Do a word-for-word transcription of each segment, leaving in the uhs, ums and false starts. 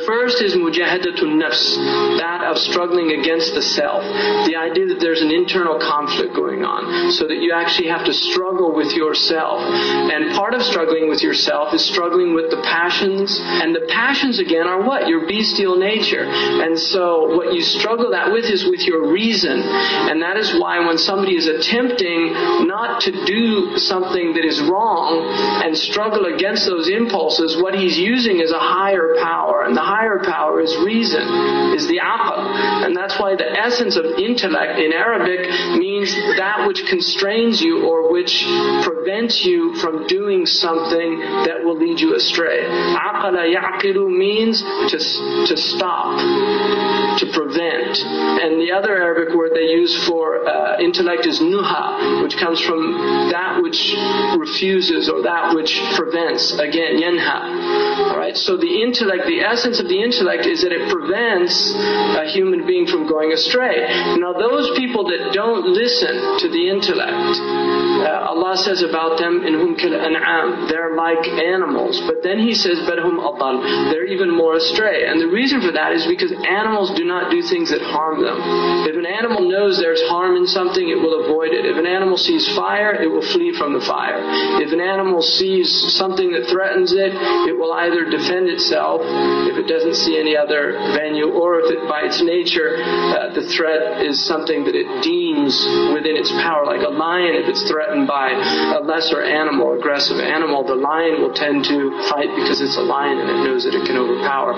first is mujahadatun nafs, that of struggling against the self. The idea that there's an internal conflict going on, so that you actually have to struggle with yourself. And part of struggling with yourself is struggling with the passions. And the passions, again, are what? Your bestial nature. And so what you struggle that with is with your reason. And that is why when somebody is attempting not to do something that is wrong and struggle against those impulses, what he's using is a higher power. And the higher power is reason, is the aql. And that's why the essence of intellect in Arabic means that which constrains you or which prevents you from doing something that will lead you astray. Aqala ya'qilu means to, to stop, to prevent. And the other Arabic word they use for uh, intellect is nuha, which comes from that which refuses or that which prevents. Again, yanha. Alright, so the intellect, the essence of the intellect is that it prevents a human being from going astray. Now those people that don't listen to the intellect, uh, Allah says about them, in hum kal an'am, they're like animals. But then He says, but hum adal, they're even more astray. And the reason for that is because animals do not do things that harm them. If an animal knows there's harm in something, it will avoid it. If an animal sees fire, it will flee from the fire. If an animal sees something that threatens it, it will either defend itself if it doesn't see any other venue, or if it, by its nature, uh, the threat is something that it deems within its power. Like a lion, if it's threatened by a lesser animal, aggressive animal, the lion will tend to fight because it's a lion and it knows that it can overpower.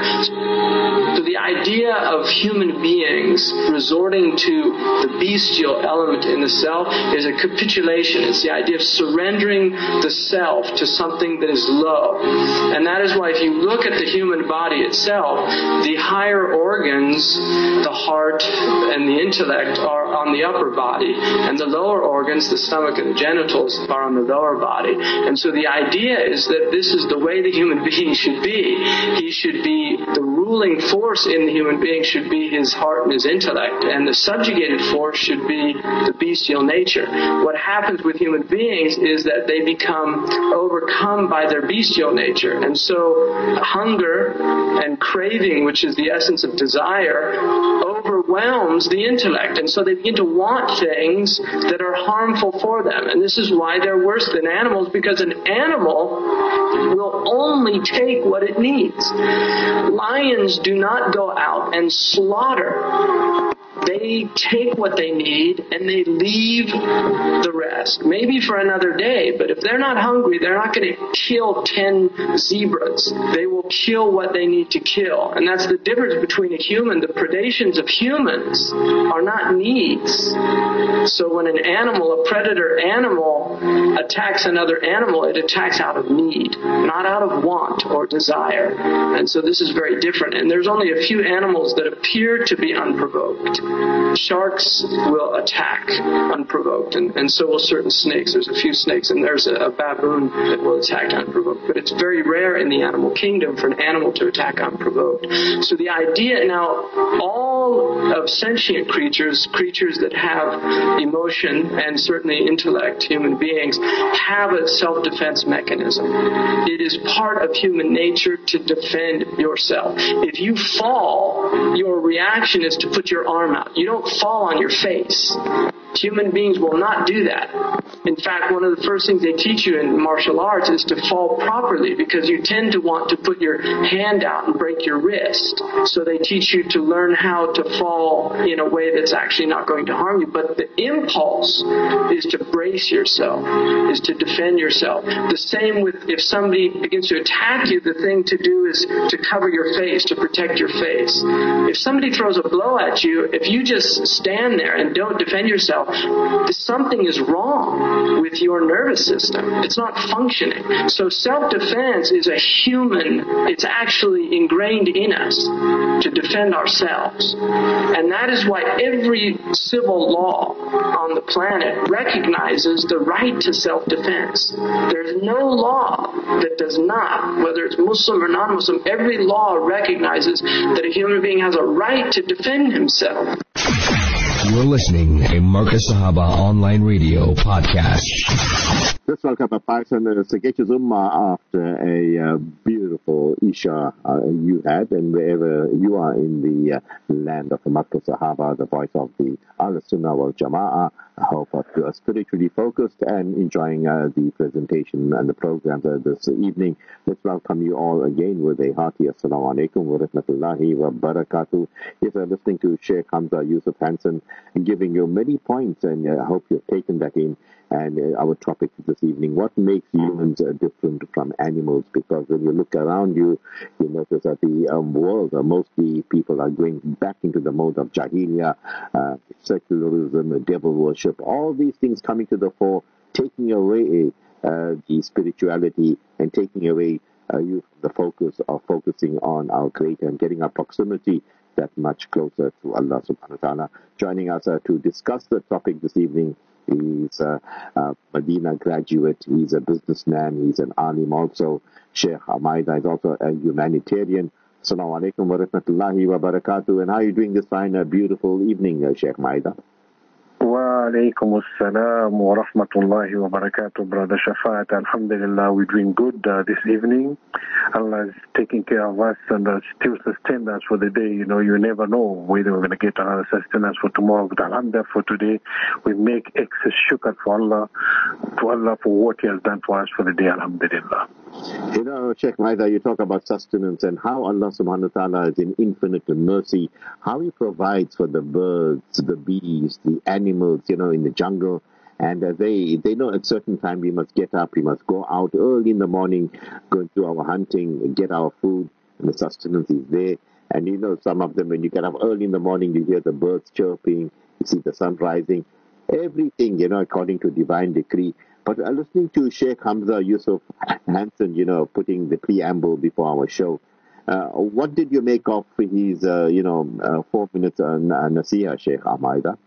So the idea of human beings resorting to the bestial element in the self is a capitulation. It's the idea of surrendering the self to something that is low. And that is why if you look at the human body itself, the higher organs, the heart and the intellect, are on the upper body, and the lower organs, the stomach and the genitals, are on the lower body. And so the idea is that this is the way the human being should be. He should be, the ruling force in the human being should be his heart and his intellect, and the subjugated force should be the bestial nature. What happens with human beings is that they become overcome by their bestial nature. And so hunger and craving, which is the essence of desire, overwhelms the intellect. And so they begin to want things that are harmful for them. And this is why they're worse than animals, because an animal will only take what it needs. Lions do not go out and slaughter. They take what they need and they leave the rest. Maybe for another day, but if they're not hungry, they're not going to kill ten zebras. They will kill what they need to kill. And that's the difference between a human. The predations of humans are not needs. So when an animal, a predator animal, attacks another animal, it attacks out of need, not out of want or desire. And so this is very different. And there's only a few animals that appear to be unprovoked. Sharks will attack unprovoked, and, and so will certain snakes. There's a few snakes, and there's a, a baboon that will attack unprovoked. But it's very rare in the animal kingdom for an animal to attack unprovoked. So the idea now, all of sentient creatures, creatures that have emotion and certainly intellect, human beings, have a self-defense mechanism. It is part of human nature to defend yourself. If you fall, your reaction is to put your arm out. You don't fall on your face. Human beings will not do that. In fact, one of the first things they teach you in martial arts is to fall properly, because you tend to want to put your hand out and break your wrist. So they teach you to learn how to fall in a way that's actually not going to harm you. But the impulse is to brace yourself, is to defend yourself. The same with if somebody begins to attack you, the thing to do is to cover your face, to protect your face. If somebody throws a blow at you, if you just stand there and don't defend yourself, something is wrong with your nervous system. It's not functioning. So self-defense is a human, it's actually ingrained in us to defend ourselves. And that is why every civil law on the planet recognizes the right to self-defense. There's no law that does not, whether it's Muslim or non-Muslim, every law recognizes that a human being has a right to defend himself. You're listening to Marcus Sahaba Online Radio Podcast. This welcome a person uh, Sagecha Zumma after a uh, beautiful Isha uh, you had, and wherever you are in the uh, land of the Makkah Sahaba, the voice of the Al-Sunnah wal Jama'ah, I hope that you are spiritually focused and enjoying uh, the presentation and the programs uh, this evening. Let's welcome you all again with a hearty Assalamu alaikum wa rahmatullahi wa barakatuh. If you're listening to Sheikh Hamza Yusuf Hanson giving you many points, and uh, I hope you've taken that in. And uh, our topic this evening, what makes humans uh, different from animals? Because when you look around you, you notice that the um, world, uh, mostly people are going back into the mode of jahiliyyah, uh, secularism, devil worship, all these things coming to the fore, taking away uh, the spirituality and taking away uh, you, the focus of focusing on our Creator and getting our proximity that much closer to Allah subhanahu wa ta'ala. Joining us uh, to discuss the topic this evening, he's a, a Medina graduate, he's a businessman, he's an alim also. Sheikh Maida is also a humanitarian. Assalamu alaikum wa rahmatullahi wa barakatuh. And how are you doing this fine, a beautiful evening, uh, Sheikh Maida? Wa alaikum assalam wa rahmatullahi wa barakatuh, Brother Shafat. Alhamdulillah, we're doing good uh, this evening. Allah is taking care of us and uh, still sustain us for the day. You know, you never know whether we're going to get another sustenance for tomorrow. But alhamdulillah, for today, we make excess shukr for Allah, to Allah for what He has done for us for the day. Alhamdulillah. You know, Sheikh Maida, you talk about sustenance and how Allah subhanahu wa ta'ala is in infinite mercy, how He provides for the birds, the bees, the animals, you know, in the jungle. And uh, they they know at certain time we must get up, we must go out early in the morning, go and do our hunting, get our food, and the sustenance is there. And you know, some of them, when you get up early in the morning, you hear the birds chirping, you see the sun rising, everything, you know, according to divine decree. But uh, listening to Sheikh Hamza Yusuf Hanson, you know, putting the preamble before our show, uh, what did you make of his, uh, you know, uh, four minutes uh, Nasiha, Sheikh Maida?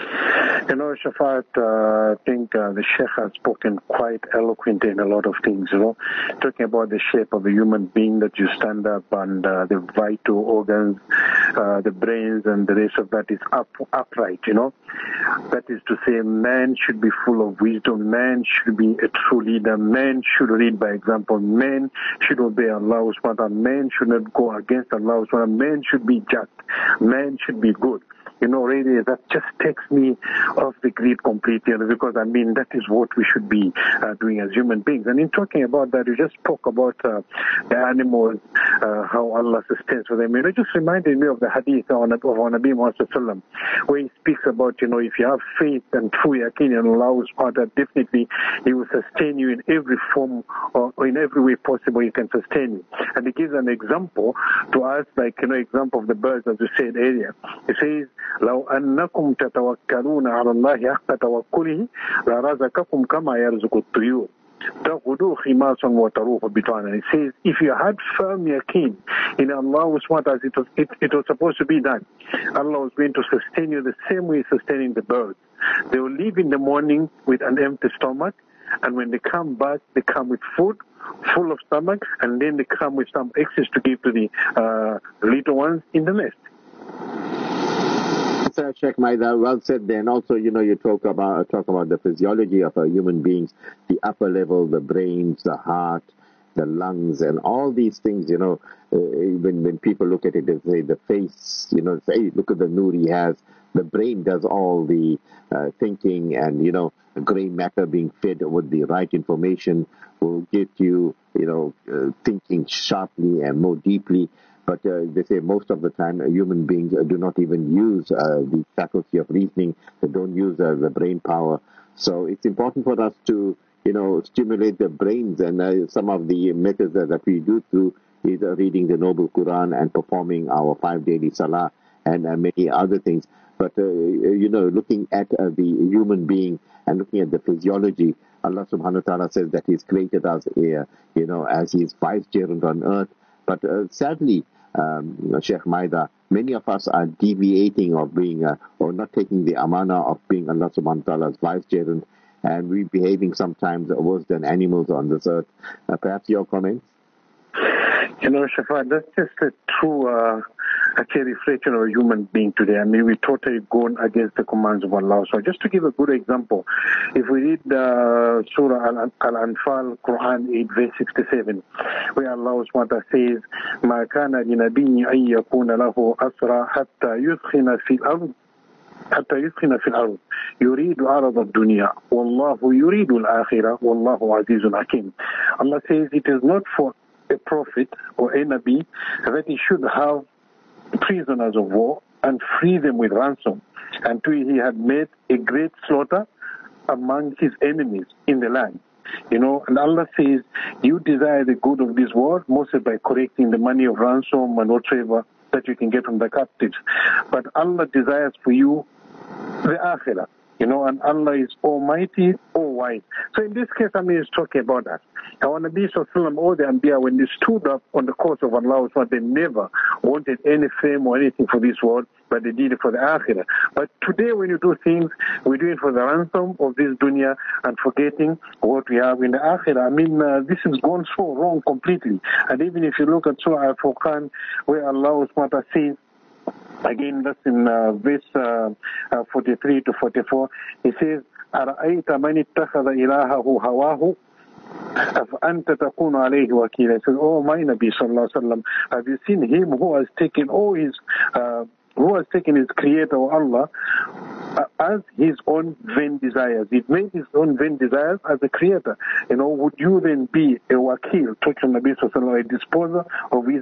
You know, Shafat, uh, I think uh, the Sheikh has spoken quite eloquently in a lot of things, you know, talking about the shape of a human being that you stand up and uh, the vital organs, uh, the brains and the rest of that is up, upright, you know. That is to say, man should be full of wisdom, man should be a true leader, man should lead by example, man should obey Allah, man should not go against Allah, man should be just, man should be good. You know, really, that just takes me off the grid completely, because, I mean, that is what we should be uh, doing as human beings. And in talking about that, you just spoke about uh, the animals, uh, how Allah sustains for them. You know, it just reminded me of the hadith of Nabi Muhammad, where he speaks about, you know, if you have faith and true yaqeen in Allah, definitely He will sustain you in every form or in every way possible He can sustain you. And he gives an example to us, like, you know, example of the birds, as we said earlier. He says, لو أنكم تتوكلون على الله حق توكله لرزقكم كما يرزق الطيور تغدو خماصا وتروح بطانا. It says, if you had firm yaqeen in Allah, as it was, it, it was supposed to be done, Allah was going to sustain you the same way He's sustaining the birds. They will leave in the morning with an empty stomach, and when they come back, they come with food, full of stomach, and then they come with some excess to give to the uh, little ones in the nest. Sheikh Maida, well said there. And also, you know, you talk about talk about the physiology of our human beings, the upper level, the brains, the heart, the lungs, and all these things, you know, uh, when, when people look at it, they say the face, you know, say, hey, look at the nur he has. The brain does all the uh, thinking, and, you know, gray matter being fed with the right information will get you, you know, uh, thinking sharply and more deeply. But uh, they say most of the time uh, human beings uh, do not even use uh, the faculty of reasoning. They don't use uh, the brain power. So it's important for us to, you know, stimulate the brains. And uh, some of the methods uh, that we do through is uh, reading the Noble Quran and performing our five daily salah and uh, many other things. But, uh, you know, looking at uh, the human being and looking at the physiology, Allah subhanahu wa ta'ala says that He's created us, uh, you know, as His vicegerent on earth. But uh, sadly, um, Sheikh Maida, many of us are deviating of being, uh, or not taking the amana of being Allah subhanahu wa ta'ala's vicegerent, and we're behaving sometimes worse than animals on this earth. Uh, perhaps your comments? You know, Shafat, that's just a true uh, actually a reflection of a human being today. I mean, we totally gone against the commands of Allah. So just to give a good example, if we read uh, Surah Al-Anfal, Quran eight, verse sixty-seven, where Allah subhanahu wa ta'ala says, مَا كَانَ لِنَبِيٍّ أَن يَكُونَ لَهُ أَسْرَى حَتَّى يُثْخِنَ فِي الْأَرْضِ حتى يسخن في الأرض يريد عرض الدنيا والله يريد الآخرة والله عزيز حكيم. Allah says it is not for a prophet or a Nabi that he should have prisoners of war and free them with ransom until he had made a great slaughter among his enemies in the land. You know, and Allah says, you desire the good of this world, mostly by correcting the money of ransom and whatever that you can get from the captives. But Allah desires for you the akhirah, you know, and Allah is almighty, all wise. So in this case, I mean, it's talking about that. Our Nabi Sallallahu all the Anbiya, when they stood up on the cause of Allah, they never wanted any fame or anything for this world, but they did it for the akhirah. But today, when you do things, we do it for the ransom of this dunya and forgetting what we have in the akhirah. I mean, uh, this has gone so wrong completely. And even if you look at Surah Al-Furqan, where Allah subhanahu wa ta'ala says, again, that's in uh, verse uh, uh, forty-three to forty-four. He says, أَرَأَيْتَ مَنِ اتَّخَذَ إِلَهَهُ هَوَاهُ أَفَأَنْتَ تَكُونُ عَلَيْهِ وَكِيلًا. He says, oh, my Nabi Sallallahu Alaihi Wasallam, have you seen him who has taken all his, uh, who has taken his Creator, Allah, uh, as his own vain desires? He made his own vain desires as a Creator. You know, would you then be a wakil, talking Nabi Sallallahu Alaihi Wasallam, a disposer of his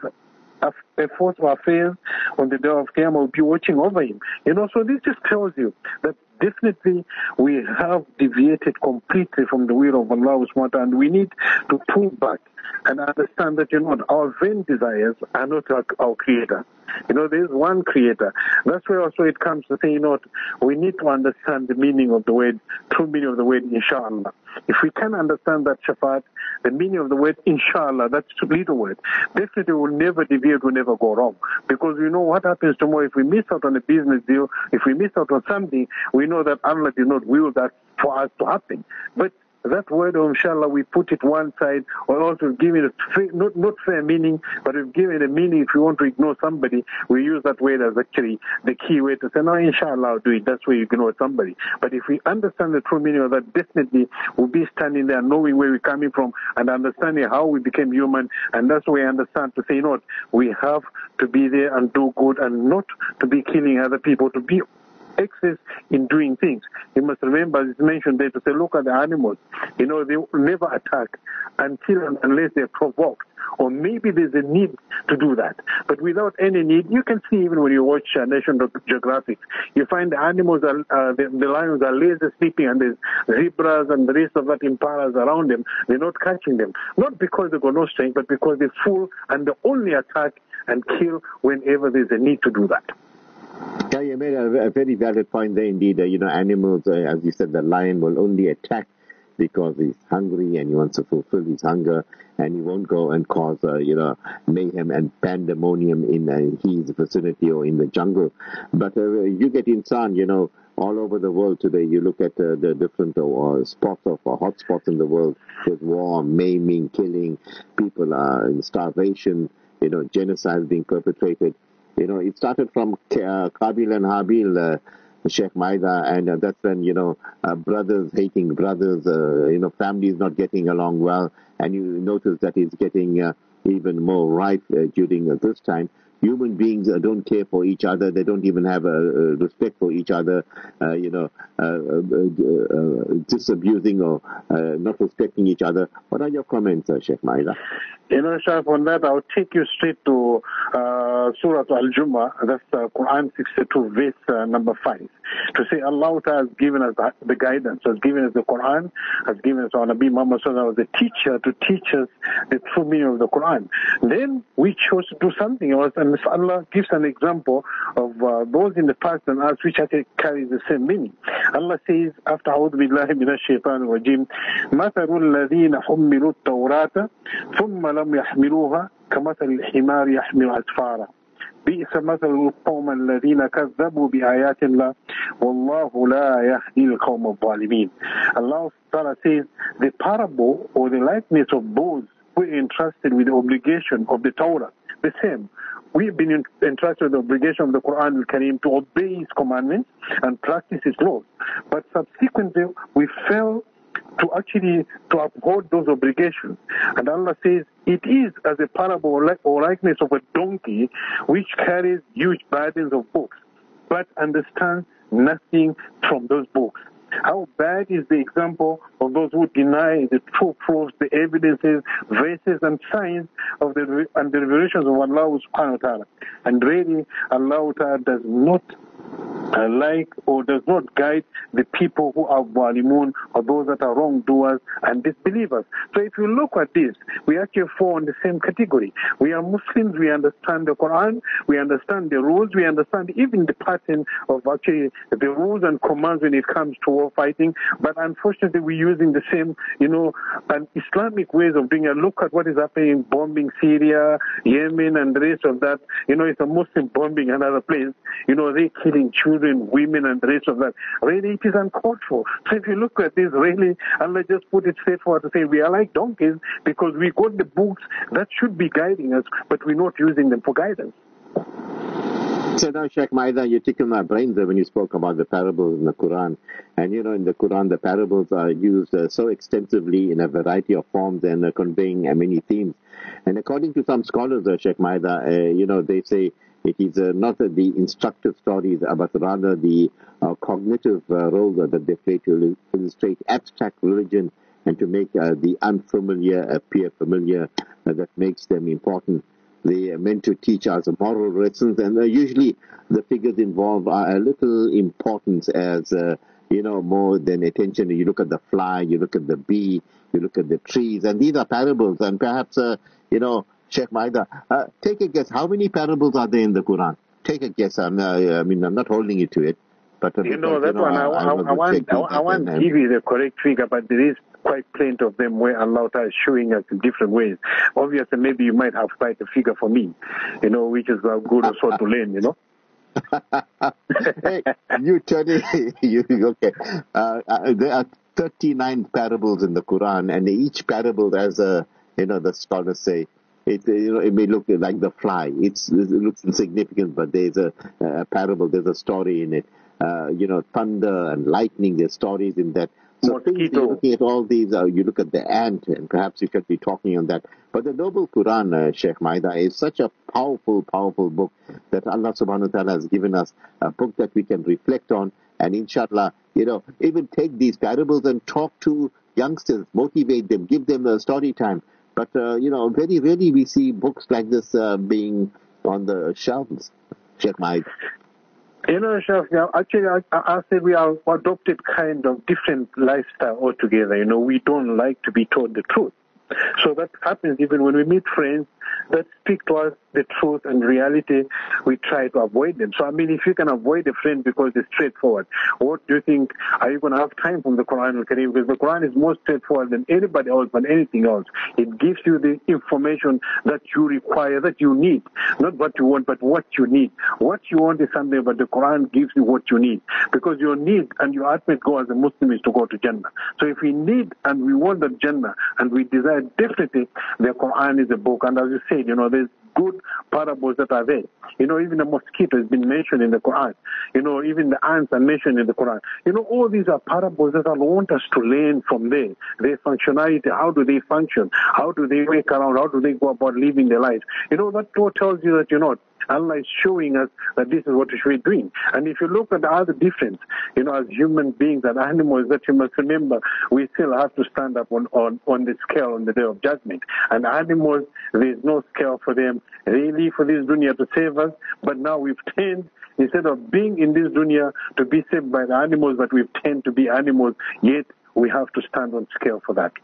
efforts or affairs on the day of Qiyamah, will be watching over him? You know, so this just tells you that definitely we have deviated completely from the will of Allah subhanahu wa ta'ala, and we need to pull back and understand that, you know, our vain desires are not our, our Creator. You know, there is one Creator. That's where also it comes to say, you know, we need to understand the meaning of the word, true meaning of the word, inshallah. If we can understand that shafaat, the meaning of the word, inshallah, that's the little word, definitely will never deviate, will never go wrong. Because we know what happens tomorrow if we miss out on a business deal, if we miss out on something, we know that Allah did not will that for us to happen. But that word of inshallah, we put it one side, or also give it a fair, not, not fair meaning, but we've given a meaning. If you want to ignore somebody, we use that word as actually the key way to say, no, inshallah, I'll do it. That's where you ignore somebody. But if we understand the true meaning of that, definitely we'll be standing there knowing where we're coming from and understanding how we became human. And that's where we understand to say, you know what, we have to be there and do good and not to be killing other people, to be excess in doing things. You must remember, as it's mentioned there, to say, look at the animals. You know, they will never attack until and unless they're provoked. Or maybe there's a need to do that. But without any need, you can see even when you watch uh, National Geographic, you find the animals, are, uh, the, the lions are lazy sleeping, and there's zebras and the rest of that impalas around them. They're not catching them. Not because they've got no strength, but because they're full and they only attack and kill whenever there's a need to do that. Yeah, you made a, a very valid point there indeed. Uh, you know, animals, uh, as you said, the lion will only attack because he's hungry and he wants to fulfill his hunger, and he won't go and cause, uh, you know, mayhem and pandemonium in uh, his vicinity or in the jungle. But uh, you get insan, you know, all over the world today. You look at uh, the different uh, spots of uh, hot spots in the world. There's war, maiming, killing. People are in starvation. You know, genocide being perpetrated. You know, it started from uh, Qabil and Habil, uh, Sheikh Maida, and uh, that's when, you know, uh, brothers hating brothers, uh, you know, families not getting along well, and you notice that it's getting uh, even more rife uh, during uh, this time. Human beings uh, don't care for each other. They don't even have a uh, uh, respect for each other, uh, you know, uh, uh, uh, disabusing or uh, not respecting each other. What are your comments, uh, Sheikh Maida? You know, Shaf, on that, I'll take you straight to uh, Surah Al-Jumu'ah, that's uh, Quran sixty-two, verse uh, number five. To say Allah has given us the guidance, has given us the Quran, has given us our Nabi Muhammad Sallallahu Alaihi Wasallam, the teacher, to teach us the true meaning of the Quran. Then we chose to do something else, and Allah gives an example of uh, those in the past and us which actually carries the same meaning. Allah says, after أعوذ بالله من الشيطان الرجيم, مثل الذين حملوا التوراة ثم لم يحملوها كمثل الحمار يحمل أسفارا بئس مثل القوم الذين كذبوا بآيات الله والله لا يهدي القوم الظالمين. Allah Ta'ala says, the parable or the likeness of those who are entrusted with the obligation of the Torah, the same. we've been entrusted with the obligation of the Quran al-Karim to obey His commandments and practice His laws. But subsequently, we fail to actually to uphold those obligations. And Allah says, it is as a parable or likeness of a donkey which carries huge burdens of books, but understands nothing from those books. How bad is the example of those who deny the true proofs, the evidences, verses and signs of the and the revelations of Allah subhanahu wa ta'ala. And really, Allah ta'ala does not uh, like or does not guide the people who are zalimun or those that are wrongdoers and disbelievers. So if you look at this, we actually fall in the same category. We are Muslims, we understand the Quran, we understand the rules, we understand even the pattern of actually the rules and commands when it comes to war fighting, but unfortunately we're using the same, you know, and Islamic ways of doing it. Look at what is happening, bombing Syria, Yemen and the rest of that. You know, it's a Muslim bombing another place. You know, they're killing children, women and the rest of that. Really, it is uncalled for. So if you look at this, really, Allah just put it straightforward to say we are like donkeys because we got the books that should be guiding us, but we're not using them for guidance. So now, Sheikh Maida, you tickled my brains there when you spoke about the parables in the Quran. And you know, in the Quran, the parables are used uh, so extensively in a variety of forms and uh, conveying uh, many themes. And according to some scholars, uh, Sheikh Maida, uh, you know, they say it is uh, not uh, the instructive stories, uh, but rather the uh, cognitive uh, role that they play to illustrate abstract religion and to make uh, the unfamiliar appear familiar, uh, that makes them important. They are meant to teach us moral lessons, and uh, usually the figures involved are a little important as, uh, you know, more than attention. You look at the fly, you look at the bee, you look at the trees, and these are parables. And perhaps, uh, you know, Sheikh Maida, uh, take a guess. How many parables are there in the Quran? Take a guess. I'm, uh, I mean, I'm not holding you to it. But, uh, you know, because, that you know, one, I, I, I, I want, I, I want to give you the correct figure, but there is quite plenty of them where Allah is showing us in different ways. Obviously, maybe you might have quite a figure for me, you know, which is uh, good also to learn, you know. Hey, you turn it, you, okay. Uh, uh, there are thirty-nine parables in the Quran, and each parable has a, you know, the scholars say, it, you know, it may look like the fly. It's, it looks insignificant, but there's a, a parable, there's a story in it. Uh, you know, thunder and lightning, there's stories in that. So things, you're looking at all these, uh, you look at the ant, and perhaps you could be talking on that. But the Noble Quran, uh, Sheikh Maida, is such a powerful, powerful book that Allah subhanahu wa ta'ala has given us a book that we can reflect on, and inshallah, you know, even take these parables and talk to youngsters, motivate them, give them a story time. But, uh, you know, very rarely we see books like this uh, being on the shelves, Sheikh Maida. You know, Chef, actually, I, I say we are adopted kind of different lifestyle altogether. You know, we don't like to be told the truth. So that happens even when we meet friends that speak to us the truth and reality, we try to avoid them. So, I mean, if you can avoid a friend because it's straightforward, what do you think, are you going to have time from the Quran al-Karim? Because the Quran is more straightforward than anybody else, than anything else. It gives you the information that you require, that you need. Not what you want, but what you need. What you want is something, but the Quran gives you what you need. Because your need and your ultimate goal as a Muslim is to go to Jannah. So if we need and we want the Jannah and we desire, definitely the Quran is a book. And as you said, you know, there's good parables that are there. You know, even the mosquito has been mentioned in the Quran. You know, even the ants are mentioned in the Quran. You know, all these are parables that Allah wants us to learn from there. Their functionality, how do they function? How do they wake around? How do they go about living their lives? You know, that tells you that, you know, Allah is showing us that this is what we should be doing. And if you look at the other difference, you know, as human beings and animals, that you must remember, we still have to stand up on, on, on the scale on the day of judgment. And animals, there is no scale for them. They live for this dunya to save us, but now we've turned, instead of being in this dunya to be saved by the animals, but we've turned to be animals, yet we have to stand on scale for that.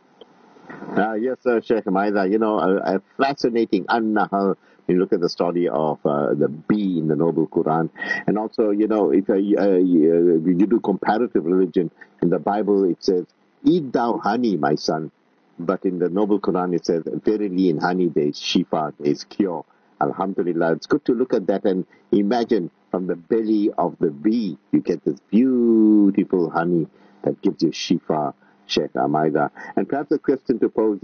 Uh, yes, uh, Sheikh Maida, you know, a, a fascinating an-nahl. You look at the story of uh, the bee in the Noble Quran. And also, you know, if uh, uh, you do comparative religion, in the Bible it says, eat thou honey, my son. But in the Noble Quran it says, verily in honey there is shifa, there is cure. Alhamdulillah. It's good to look at that and imagine from the belly of the bee, you get this beautiful honey that gives you shifa, Sheikh Maida. And perhaps a question to pose here,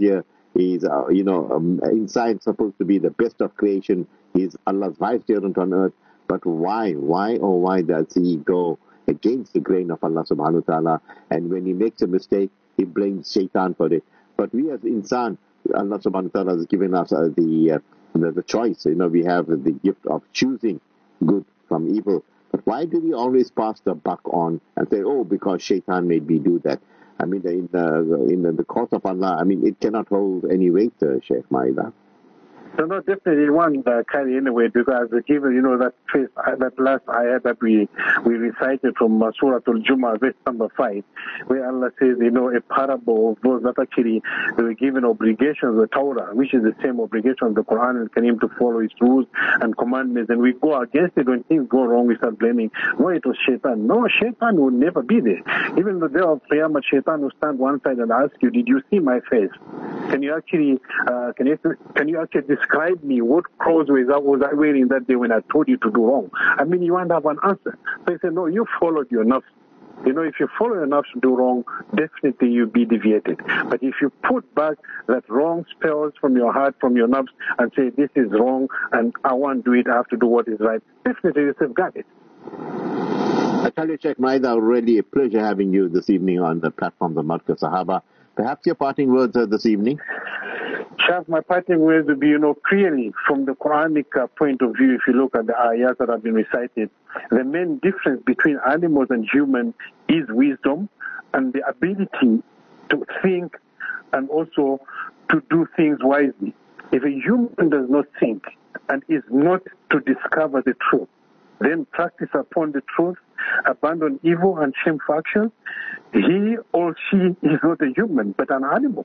He's, uh, you know, um, inside supposed to be the best of creation. He's Allah's vicegerent on earth. But why, why, oh why does he go against the grain of Allah subhanahu wa ta'ala? And when he makes a mistake, he blames shaitan for it. But we as insan, Allah subhanahu wa ta'ala has given us uh, the, uh, the the choice. You know, we have the gift of choosing good from evil. But why do we always pass the buck on and say, oh, because shaitan made me do that? I mean, in the, in the, the court of Allah, I mean, it cannot hold any weight, uh, Sheikh Maida. So no, definitely one uh, carry anyway, because given, you know, that first, uh, that last ayah that we we recited from uh, Surah Al-Jumu'ah, verse number five, where Allah says, you know, a parable of those that actually were given obligations, the Torah, which is the same obligation of the Quran and Kareem to follow its rules and commandments, and we go against it when things go wrong, we start blaming, no, it was shaitan. No, shaitan will never be there. Even the day of Qiyamah, shaitan will stand one side and ask you, did you see my face? Can you actually, uh, can you, can you actually describe me what clothes was I, was I wearing that day when I told you to do wrong? I mean, you won't have an answer. So he said, no, you followed your nafs. You know, if you follow your nafs to do wrong, definitely you'll be deviated. But if you put back that wrong spells from your heart, from your nafs, and say, this is wrong, and I won't do it, I have to do what is right, definitely you safeguard it. I tell you, Sheikh Maida, really a pleasure having you this evening on the platform of Markaz Sahaba. Perhaps your parting words uh, this evening? Shaf, my parting words would be, you know, clearly from the Quranic uh, point of view, if you look at the ayahs that have been recited, the main difference between animals and human is wisdom and the ability to think and also to do things wisely. If a human does not think and is not to discover the truth, then practice upon the truth, abandon evil and shameful actions, he or she is not a human, but an animal.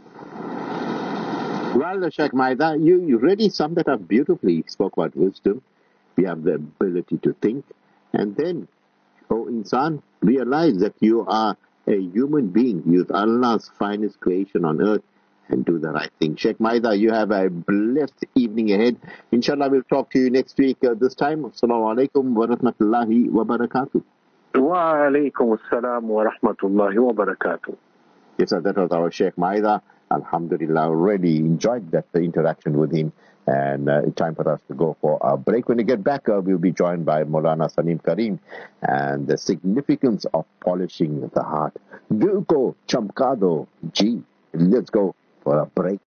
Well, Sheikh Maida, you, you really summed that up beautifully. You spoke about wisdom. We have the ability to think. And then, oh insan, realize that you are a human being. You're Allah's finest creation on earth, and do the right thing. Sheikh Maida, you have a blessed evening ahead. Inshallah, we'll talk to you next week uh, this time. Assalamu alaikum wa rahmatullahi wa barakatuh. Wa alaikum assalam wa rahmatullahi wa barakatuh. Yes, sir, that was our Sheikh Maida. Alhamdulillah, really enjoyed that the interaction with him. And uh, it's time for us to go for a break. When we get back, uh, we'll be joined by Maulana Salim Karim and the significance of polishing the heart. Dil ko chamka do, ji. Let's go for a break.